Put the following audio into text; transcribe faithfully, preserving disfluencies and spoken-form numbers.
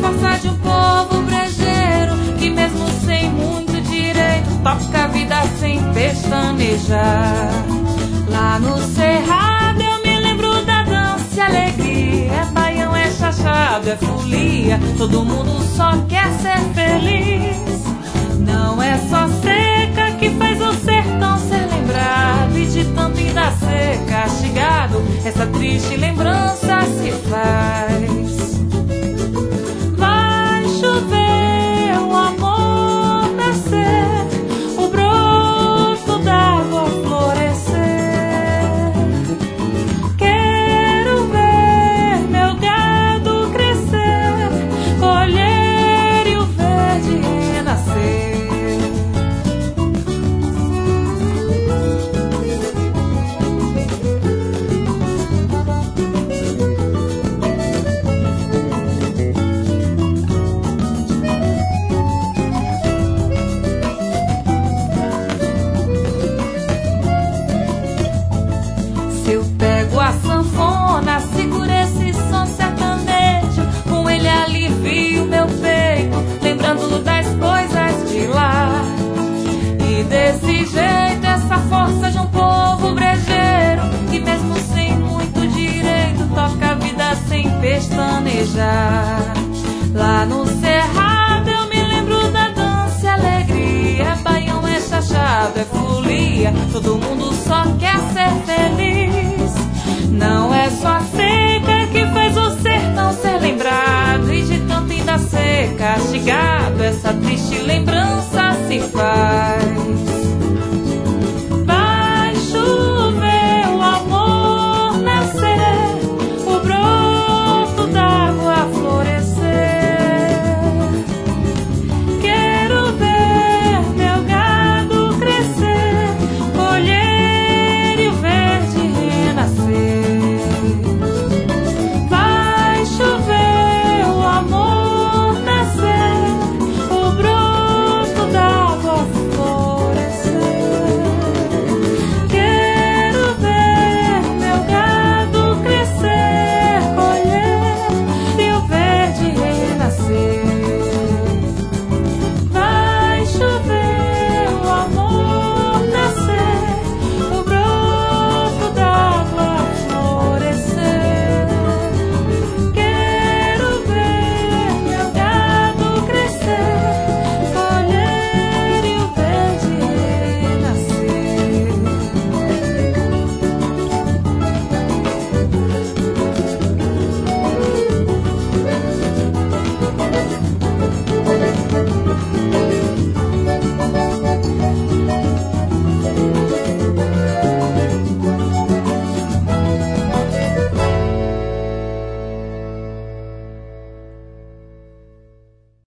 força de um povo brejeiro que mesmo sem muito direito toca a vida sem pestanejar. Lá no cerrado eu me lembro da dança e alegria. É baião, é chachado, é folia, todo mundo só quer ser feliz. Não é só seca que faz o sertão ser lembrado, e de tanto ainda ser castigado, essa triste lembrança se faz. Vai chover, o amor nascer, o broto d'água florescer. Quero ver meu gado crescer, colher e o verde renascer. Se eu pego a sanfona, seguro esse som sertanejo, com ele alivio meu peito, lembrando das coisas de lá. E desse jeito, essa força de um povo brejeiro que mesmo sem muito direito toca a vida sem pestanejar. Lá no cerrado eu me lembro da dança e alegria. É baião, é chachado, é folia, todo mundo só quer ser feliz. Não é só a seca que faz o sertão ser lembrado, e de tanto ainda ser castigado, essa triste lembrança